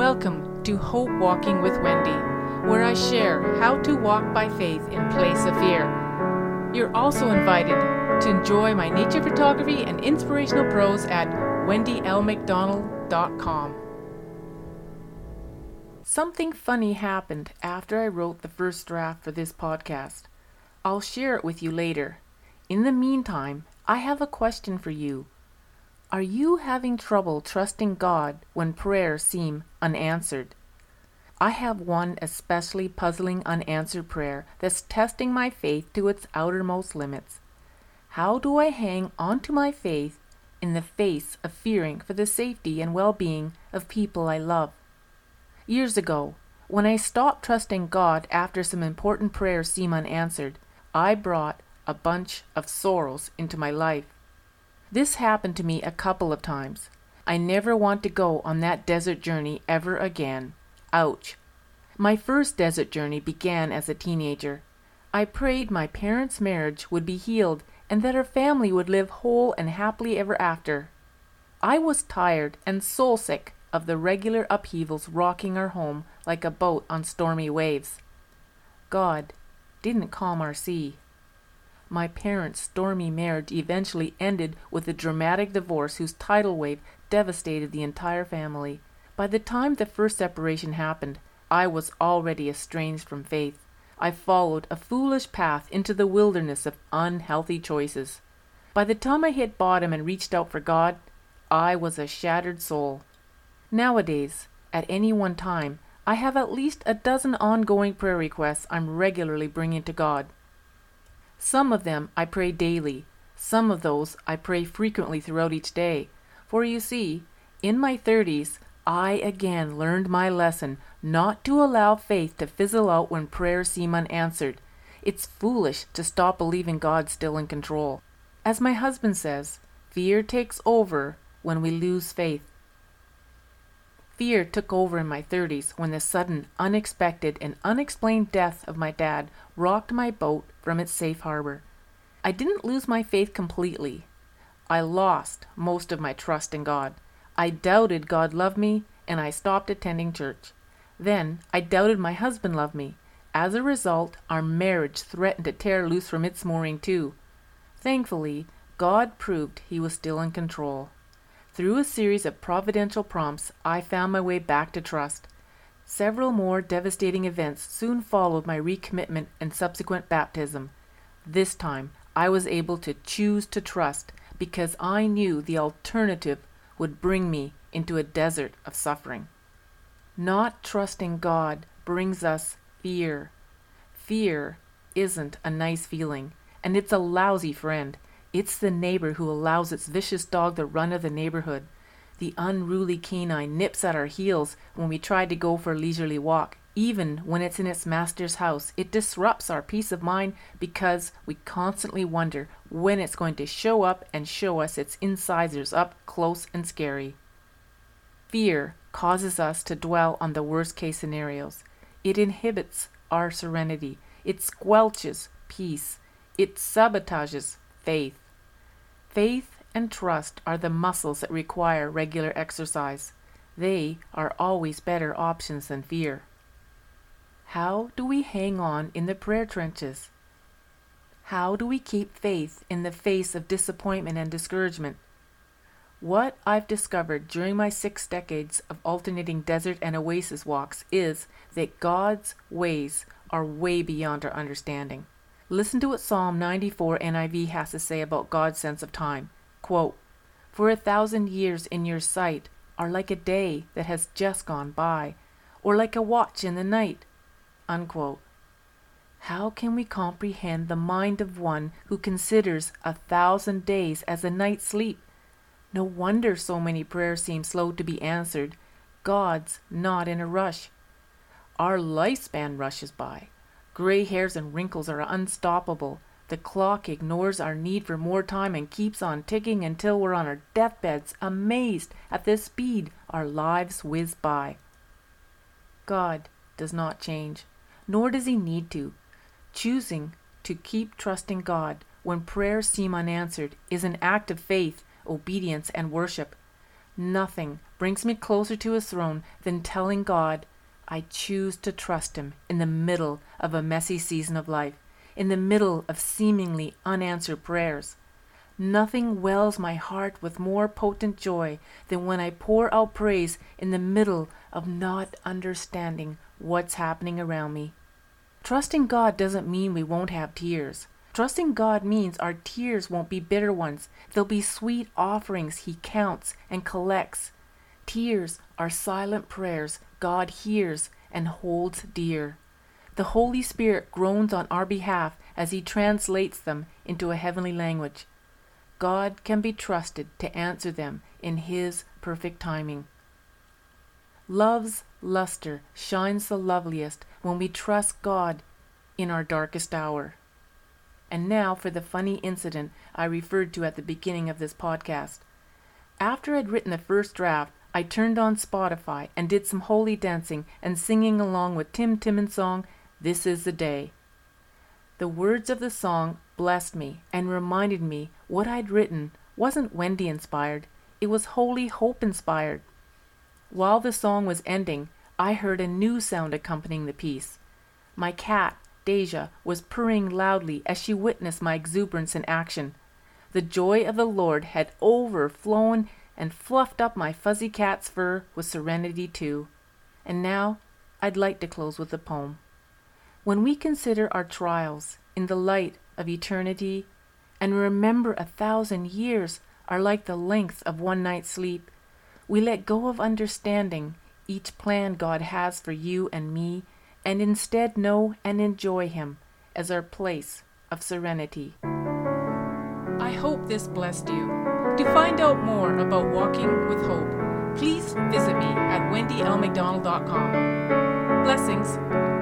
Welcome to Hope Walking with Wendy, where I share how to walk by faith in place of fear. You're also invited to enjoy my nature photography and inspirational prose at wendylmcdonald.com. Something funny happened after I wrote the first draft for this podcast. I'll share it with you later. In the meantime, I have a question for you. Are you having trouble trusting God when prayers seem unanswered? I have one especially puzzling unanswered prayer that's testing my faith to its outermost limits. How do I hang on to my faith in the face of fearing for the safety and well-being of people I love? Years ago, when I stopped trusting God after some important prayers seemed unanswered, I brought a bunch of sorrows into my life. This happened to me a couple of times. I never want to go on that desert journey ever again. Ouch. My first desert journey began as a teenager. I prayed my parents' marriage would be healed and that our family would live whole and happily ever after. I was tired and soul-sick of the regular upheavals rocking our home like a boat on stormy waves. God didn't calm our sea. My parents' stormy marriage eventually ended with a dramatic divorce whose tidal wave devastated the entire family. By the time the first separation happened, I was already estranged from faith. I followed a foolish path into the wilderness of unhealthy choices. By the time I hit bottom and reached out for God, I was a shattered soul. Nowadays, at any one time, I have at least a dozen ongoing prayer requests I'm regularly bringing to God. Some of them I pray daily. Some of those I pray frequently throughout each day. For you see, in my 30s, I again learned my lesson not to allow faith to fizzle out when prayers seem unanswered. It's foolish to stop believing God's still in control. As my husband says, fear takes over when we lose faith. Fear took over in my 30s when the sudden, unexpected, and unexplained death of my dad rocked my boat from its safe harbor. I didn't lose my faith completely. I lost most of my trust in God. I doubted God loved me, and I stopped attending church. Then I doubted my husband loved me. As a result, our marriage threatened to tear loose from its mooring too. Thankfully, God proved He was still in control. Through a series of providential prompts, I found my way back to trust. Several more devastating events soon followed my recommitment and subsequent baptism. This time, I was able to choose to trust because I knew the alternative would bring me into a desert of suffering. Not trusting God brings us fear. Fear isn't a nice feeling, and it's a lousy friend. It's the neighbor who allows its vicious dog the run of the neighborhood. The unruly canine nips at our heels when we try to go for a leisurely walk. Even when it's in its master's house, it disrupts our peace of mind because we constantly wonder when it's going to show up and show us its incisors up close and scary. Fear causes us to dwell on the worst-case scenarios. It inhibits our serenity. It squelches peace. It sabotages faith. Faith and trust are the muscles that require regular exercise. They are always better options than fear. How do we hang on in the prayer trenches? How do we keep faith in the face of disappointment and discouragement? What I've discovered during my 6 decades of alternating desert and oasis walks is that God's ways are way beyond our understanding. Listen to what Psalm 94 NIV has to say about God's sense of time. Quote, "For 1,000 years in your sight are like a day that has just gone by, or like a watch in the night." Unquote. How can we comprehend the mind of one who considers 1,000 days as a night's sleep? No wonder so many prayers seem slow to be answered. God's not in a rush. Our lifespan rushes by. Gray hairs and wrinkles are unstoppable. The clock ignores our need for more time and keeps on ticking until we're on our deathbeds, amazed at the speed our lives whiz by. God does not change, nor does He need to. Choosing to keep trusting God when prayers seem unanswered is an act of faith, obedience, and worship. Nothing brings me closer to his throne than telling God I choose to trust him in the middle of a messy season of life, in the middle of seemingly unanswered prayers. Nothing wells my heart with more potent joy than when I pour out praise in the middle of not understanding what's happening around me. Trusting God doesn't mean we won't have tears. Trusting God means our tears won't be bitter ones. They'll be sweet offerings He counts and collects. Tears are silent prayers God hears and holds dear. The Holy Spirit groans on our behalf as He translates them into a heavenly language. God can be trusted to answer them in His perfect timing. Love's luster shines the loveliest when we trust God in our darkest hour. And now for the funny incident I referred to at the beginning of this podcast. After I'd written the first draft, I turned on Spotify and did some holy dancing and singing along with Tim Timmons' song, This Is the Day. The words of the song blessed me and reminded me what I'd written wasn't Wendy inspired, it was Holy Hope inspired. While the song was ending, I heard a new sound accompanying the piece. My cat, Deja, was purring loudly as she witnessed my exuberance in action. The joy of the Lord had overflown and fluffed up my fuzzy cat's fur with serenity too. And now, I'd like to close with a poem. When we consider our trials in the light of eternity, and remember 1,000 years are like the length of one night's sleep, we let go of understanding each plan God has for you and me, and instead know and enjoy Him as our place of serenity. I hope this blessed you. To find out more about Walking with Hope, please visit me at wendylmcdonald.com. Blessings.